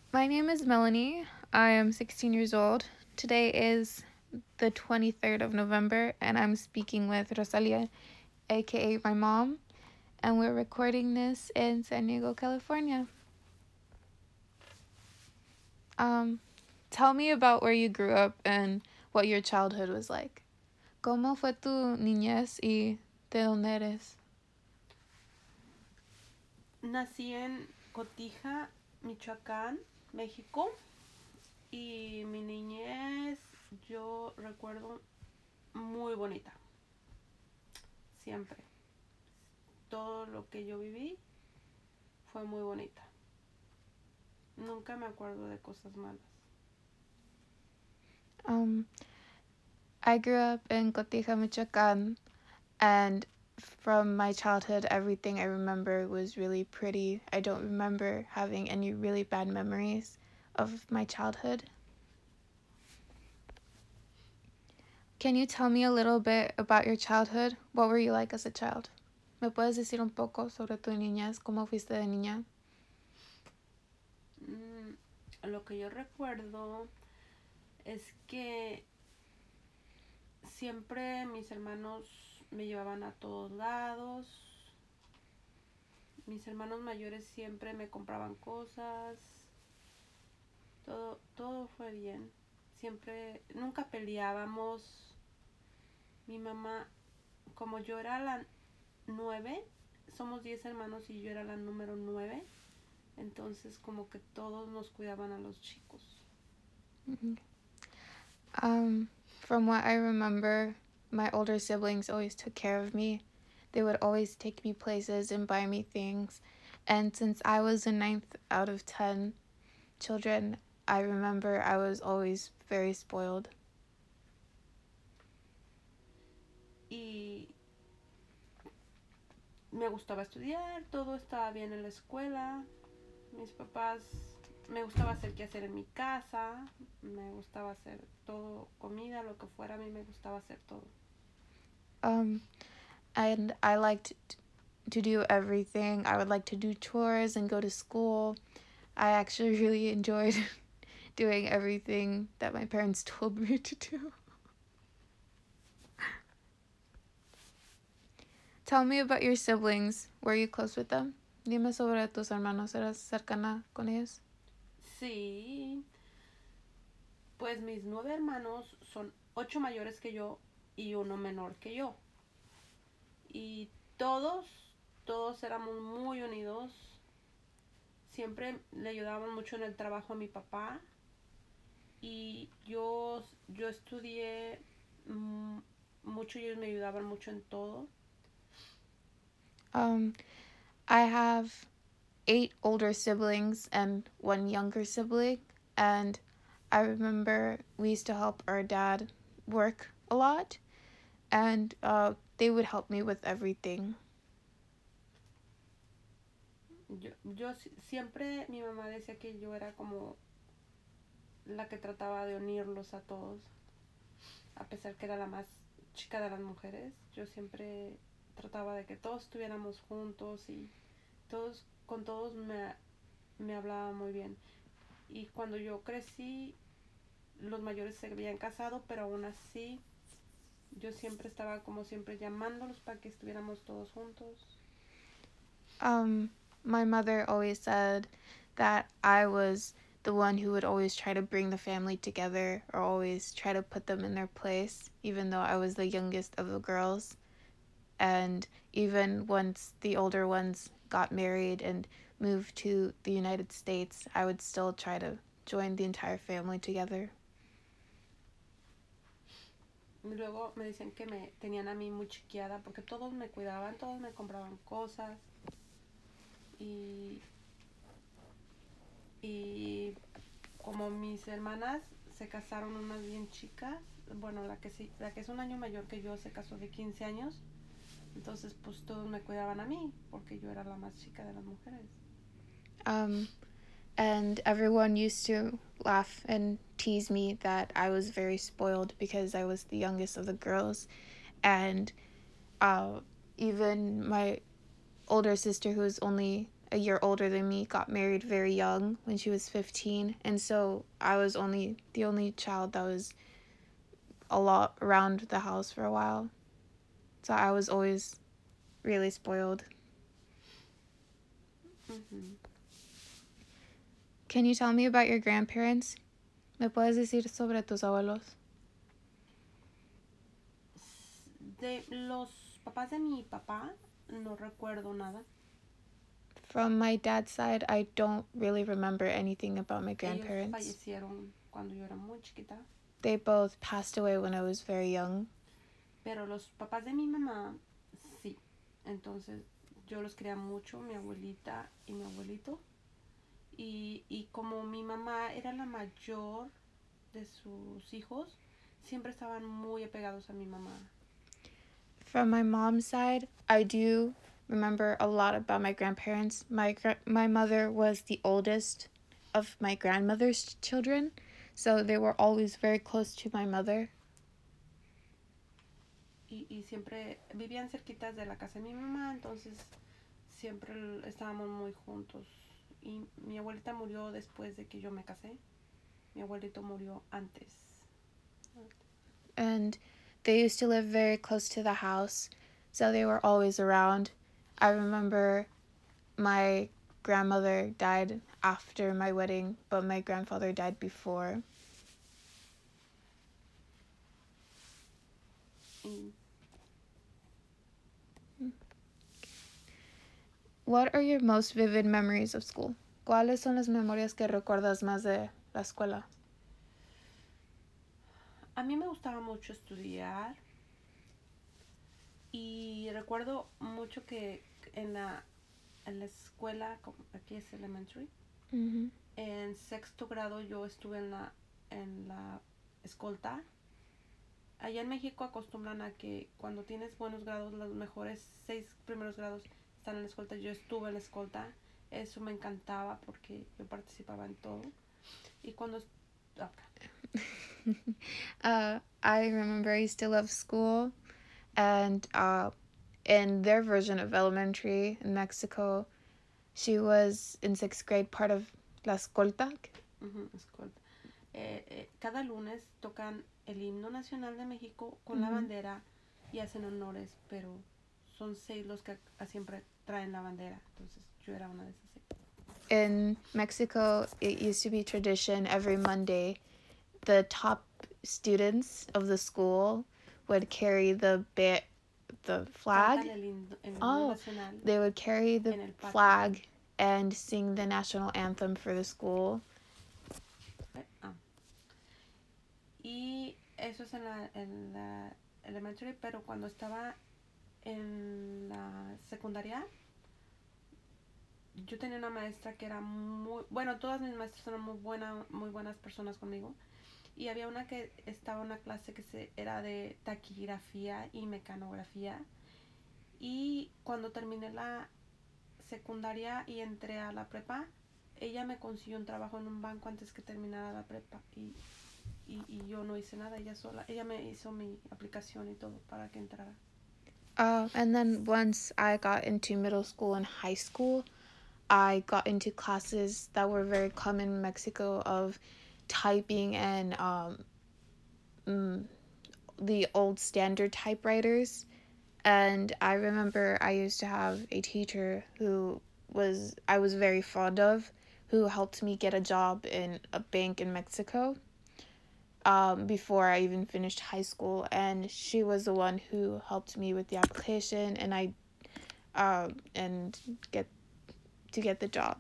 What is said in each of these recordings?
My name is Melanie. I am 16 years old. Today is the 23rd of November, and I'm speaking with Rosalia, aka my mom, and we're recording this in San Diego, California. Um, Tell me about where you grew up and what your childhood was like. ¿Cómo fue tu niñez y de dónde eres? Nací en Cotija, Michoacán, México, y mi niñez yo recuerdo muy bonita, siempre. Todo lo que yo viví fue muy bonita. Nunca me acuerdo de cosas malas. Um, I grew up in Cotija, Michoacán, and from my childhood, everything I remember was really pretty. I don't remember having any really bad memories of my childhood. Can you tell me a little bit about your childhood? What were you like as a child? ¿Me puedes decir un poco sobre tu niñez? ¿Cómo fuiste de niña? Lo que yo recuerdo es que siempre mis hermanos me llevaban a todos lados. Mis hermanos mayores siempre me compraban cosas. Todo fue bien. Siempre, nunca peleábamos. Mi mamá, como yo era la 9, somos 10 hermanos y yo era la número 9, entonces como que todos nos cuidaban a los chicos. Mm-hmm. From what I remember, my older siblings always took care of me. They would always take me places and buy me things. And since I was the ninth out of 10 children, I remember I was always very spoiled. Y me gustaba estudiar, todo estaba bien en la escuela. Mis papás, me gustaba hacer qué hacer en mi casa, me gustaba hacer todo, comida, lo que fuera, a mí me gustaba hacer todo. Um, and I liked to do everything. I would like to do chores and go to school. I actually really enjoyed doing everything that my parents told me to do. Tell me about your siblings. Were you close with them? Dime sobre tus hermanos. ¿Eras cercana con ellos? Sí, pues mis 9 hermanos son 8 mayores que yo y uno menor que yo. Y todos éramos muy unidos. Siempre le ayudaban mucho en el trabajo a mi papá. Y yo estudié mucho y ellos me ayudaban mucho en todo. Um, I have 8 older siblings and 1 younger sibling, and I remember we used to help our dad work a lot, and they would help me with everything. Yo siempre, mi mamá decía que yo era como la que trataba de unirlos a todos, a pesar que era la más chica de las mujeres. Yo siempre trataba de que todos estuviéramos juntos y con todos me hablaba muy bien. Y cuando yo crecí, los mayores se habían casado, pero aún así yo siempre estaba como siempre llamándolos para que estuviéramos todos juntos. Um, my mother always said that I was the one who would always try to bring the family together or always try to put them in their place, even though I was the youngest of the girls. And even once the older ones got married and moved to the United States, I would still try to join the entire family together. Y luego me decían que me tenían a mí muy chiquiada porque todos me cuidaban, todos me compraban cosas. Y, y como mis hermanas se casaron unas bien chicas, bueno, la que es un año mayor que yo se casó de 15 años, entonces pues todos me cuidaban a mí porque yo era la más chica de las mujeres. Um, and everyone used to laugh and tease me that I was very spoiled because I was the youngest of the girls. And uh, even my older sister, who was only a year older than me, got married very young when she was 15. And so I was the only child that was a lot around the house for a while. So I was always really spoiled. Ujú. Can you tell me about your grandparents? ¿Me puedes decir sobre tus abuelos? De los papás de mi papá, no recuerdo nada. From my dad's side, I don't really remember anything about my Ellos grandparents. fallecieron cuando yo era muy chiquita. They both passed away when I was very young. Pero los papás de mi mamá, sí. Entonces, yo los quería mucho, mi abuelita y mi abuelito. Y como mi mamá era la mayor de sus hijos, siempre estaban muy apegados a mi mamá. From my mom's side, I do remember a lot about my grandparents. My mother was the oldest of my grandmother's children, so they were always very close to my mother. Y siempre vivían cerquitas de la casa de mi mamá, entonces siempre estábamos muy juntos. Y mi abuelita murió después de que yo me casé. Mi abuelito murió antes. And they used to live very close to the house, so they were always around. I remember my grandmother died after my wedding, but my grandfather died before. Y What are your most vivid memories of school? ¿Cuáles son las memorias que recuerdas más de la escuela? a mí me gustaba mucho estudiar. Y recuerdo mucho que en la escuela, aquí es elementary, Mm-hmm. en sexto grado yo estuve en la escolta. Allá en México acostumbran a que cuando tienes buenos grados, los mejores 6 primeros grados están en la escolta. Yo estuve en la escolta. Eso me encantaba porque yo participaba en todo. Y cuando... I remember I used to love school, and in their version of elementary in Mexico, she was in 6th grade part of La Escolta. Escolta. Cada lunes tocan el himno nacional de México con la bandera y hacen honores, pero son 6 los que siempre traen la bandera. Entonces yo era una de esas 6. In Mexico, it used to be tradition every Monday, the top students of the school would carry the flag. Cantan el himno nacional. They would carry the En el patio. flag and sing the national anthem for the school. Y eso es en la elementary, pero cuando estaba en la secundaria, yo tenía una maestra que era muy... Bueno, todas mis maestras eran muy buenas personas conmigo. Y había una que estaba en una clase que era de taquigrafía y mecanografía. Y cuando terminé la secundaria y entré a la prepa, ella me consiguió un trabajo en un banco antes que terminara la prepa. Y yo no hice nada, ella me hizo mi aplicación y todo para que entrara. And then once I got into middle school and high school, I got into classes that were very common in Mexico of typing and the old standard typewriters. And I remember I used to have a teacher who I was very fond of, who helped me get a job in a bank in Mexico before I even finished high school. And she was the one who helped me with the application and get the job.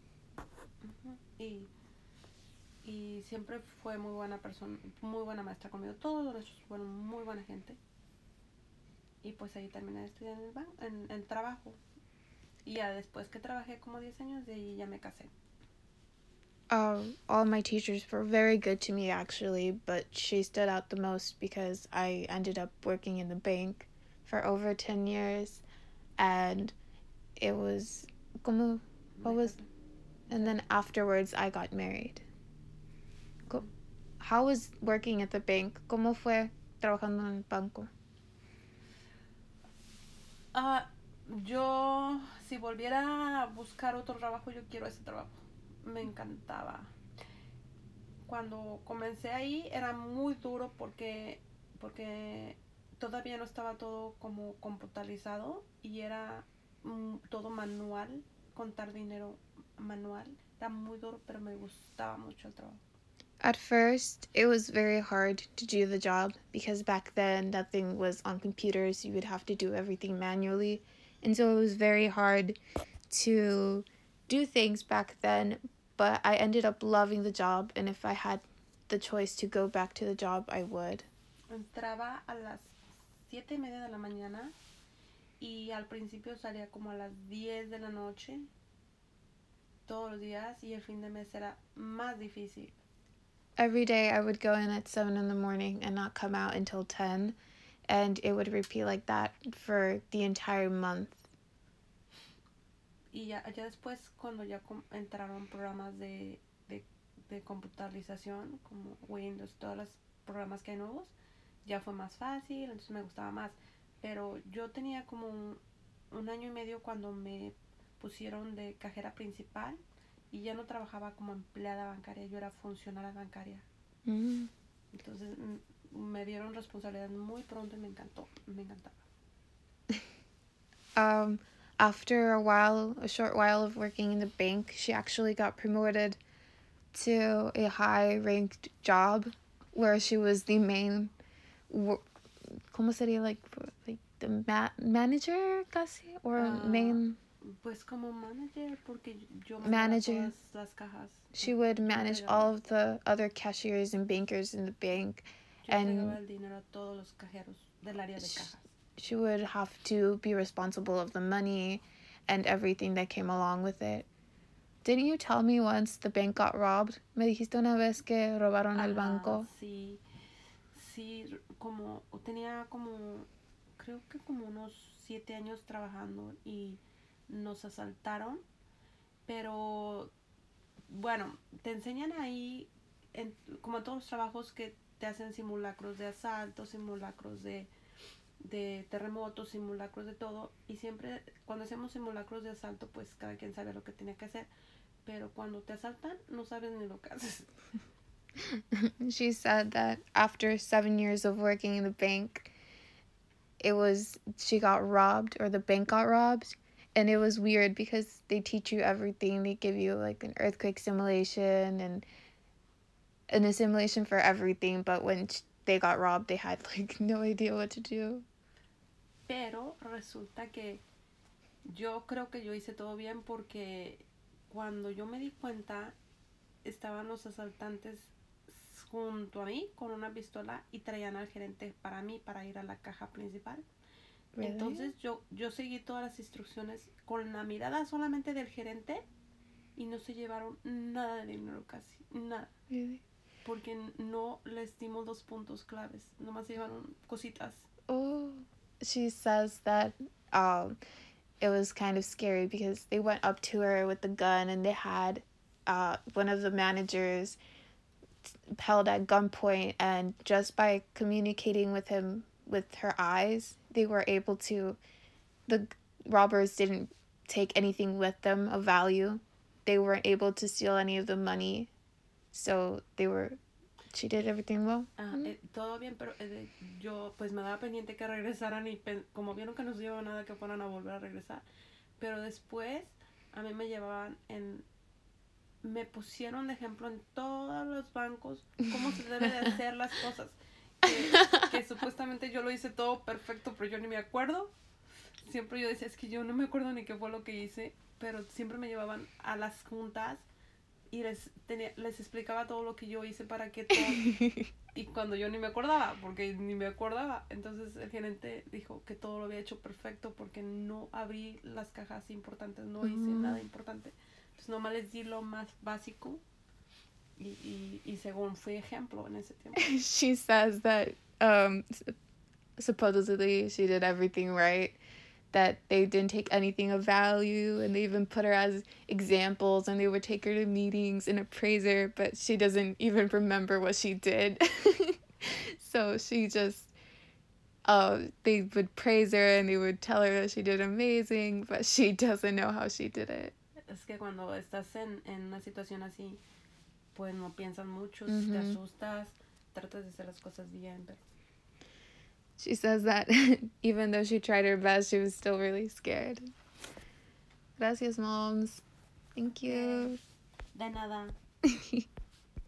Y siempre fue muy buena persona, muy buena maestra conmigo. Todos los nuestros fueron muy buena gente. Y pues ahí terminé de estudiar en el trabajo. Y ya después que trabajé como 10 años, de ahí ya me casé. All my teachers were very good to me actually, but she stood out the most because I ended up working in the bank for over 10 years, and it was and then afterwards I got married. How was working at the bank? ¿Cómo fue trabajando en el banco? Yo, si volviera a buscar otro trabajo, yo quiero ese trabajo. Me encantaba. Cuando comencé ahí era muy duro porque todavía no estaba todo como computarizado y era todo manual, contar dinero manual. Era muy duro, pero me gustaba mucho el trabajo. At first, it was very hard to do the job because back then nothing was on computers. You would have to do everything manually. And so it was very hard to do things back then. But I ended up loving the job. And if I had the choice to go back to the job, I would. Entraba a las 7:30 de la mañana y al principio salía como a las 10 de la noche todos los días y el fin de mes era más difícil. Every day I would go in at 7 in the morning and not come out until 10. And it would repeat like that for the entire month. Y ya después, cuando ya entraron programas de computarización, como Windows, todos los programas que hay nuevos, ya fue más fácil, entonces me gustaba más. Pero yo tenía como un año y medio cuando me pusieron de cajera principal y ya no trabajaba como empleada bancaria, yo era funcionaria bancaria. Mm. Entonces me dieron responsabilidad muy pronto y me encantaba. After a short while of working in the bank, she actually got promoted to a high-ranked job where she was the main, ¿cómo sería? Like the manager, casi? Or main... Pues como manager, porque yo manager. Todas las cajas. She would manage all of the other cashiers and bankers in the bank. Yo entregaba el dinero a todos los cajeros del área de cajas. She would have to be responsible of the money and everything that came along with it. Didn't you tell me once the bank got robbed? Me dijiste una vez que robaron el banco. Sí, tenía creo que como unos 7 años trabajando y nos asaltaron, pero bueno, te enseñan ahí, como en todos los trabajos, que te hacen simulacros de asalto, simulacros de terremotos, simulacros de todo, y siempre cuando hacemos simulacros de asalto, pues cada quien sabe lo que tiene que hacer, pero cuando te asaltan no sabes ni lo que haces. She said that after 7 years of working in the bank, she got robbed, or the bank got robbed, and it was weird because they teach you everything. They give you like an earthquake simulation and a simulation for everything, but when they got robbed, they had like no idea what to do. Pero resulta que yo creo que yo hice todo bien porque cuando yo me di cuenta estaban los asaltantes junto a mí con una pistola y traían al gerente para mí para ir a la caja principal. Really? Entonces yo seguí todas las instrucciones con la mirada solamente del gerente y no se llevaron nada de dinero, casi nada. Really? Porque no les dimos los puntos claves, nomás se llevaron cositas. Oh, she says that it was kind of scary because they went up to her with the gun and they had one of the managers held at gunpoint, and just by communicating with him with her eyes, they were able to... The robbers didn't take anything with them of value. They weren't able to steal any of the money. So she did everything well. Todo bien, pero yo pues me daba pendiente que regresaran y como vieron que no se llevaba nada, que fueran a volver a regresar. Pero después a mí me llevaban me pusieron de ejemplo en todos los bancos cómo se debe de hacer las cosas. Que supuestamente yo lo hice todo perfecto, pero yo ni me acuerdo. Siempre yo decía, es que yo no me acuerdo ni qué fue lo que hice, pero siempre me llevaban a las juntas y les explicaba todo lo que yo hice para que todo... Y cuando yo ni me acordaba, porque ni me acordaba, entonces el gerente dijo que todo lo había hecho perfecto porque no abrí las cajas importantes, no hice nada importante. Entonces nomás les di lo más básico y según fui ejemplo en ese tiempo. She says that supposedly she did everything right, that they didn't take anything of value, and they even put her as examples, and they would take her to meetings and appraise her, but she doesn't even remember what she did. So she just they would praise her and they would tell her that she did amazing, but she doesn't know how she did it. Es que cuando estás en una situación así, pues no piensas mucho, te asustas, tratas de hacer las cosas bien, pero... She says that even though she tried her best, she was still really scared. Gracias, moms. Thank you. De nada.